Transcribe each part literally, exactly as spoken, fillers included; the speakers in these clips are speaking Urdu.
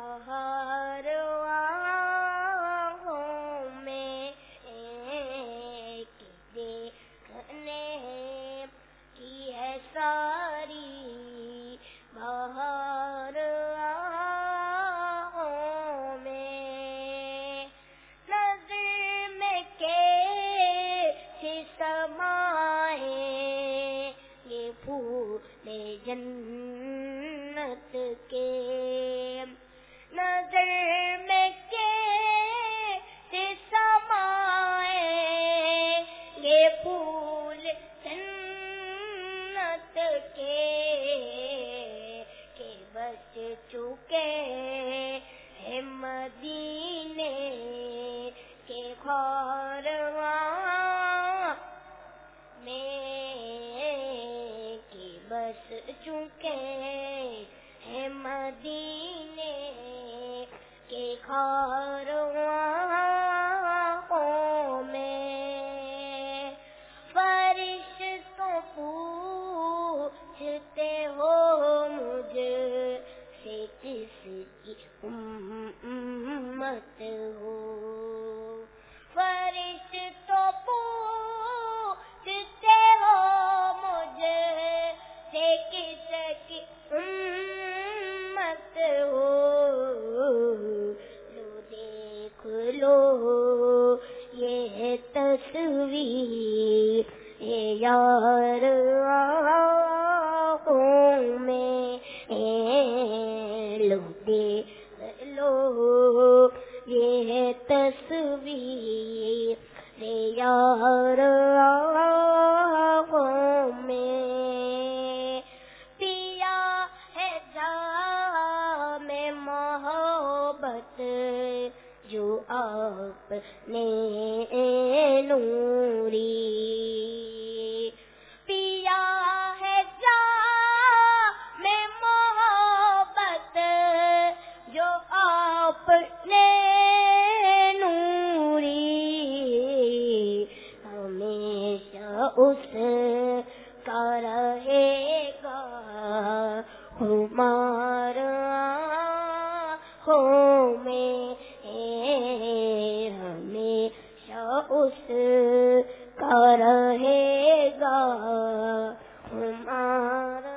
بہار آہوں میں کہ دیکھنے کی ہے ساری بہار آہوں میں نظر میں کیسے سمائے یہ پھول جنت کے نظر میں کیسے سمائے یہ پھول جنت کے کہ بس چکے ہیں مدینے کے کاروان میں کہ بس چکے ہیں مدینے کے کاروان میں فرشتوں پوچھتے ہو مجھ سے کس کی امت ہو فرشتوں پوچھتے ہو مجھ سے کس کی امت ہو لو دیکھ لو یہ تصویر اے یار آنکھوں میں لو دیکھ لو یہ تصویر اے یار آنکھوں میں پیا ہے جام محبت جو آپ نے نوری پیا ہے جام محبت جو آپ نے نوری ہمیشہ اس کا رہے گا ہمارا آنکھوں میں ہمیشہ اس کا رہے گا ہمارا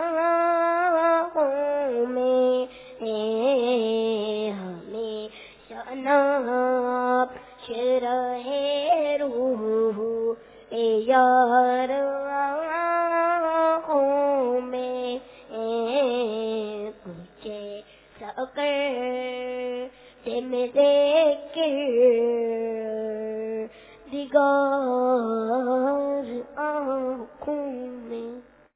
آنکھوں میں ہمیشہ ناقص رہے روح اے یار آنکھوں میں کچھ سکر میرے کردگار آنکھوں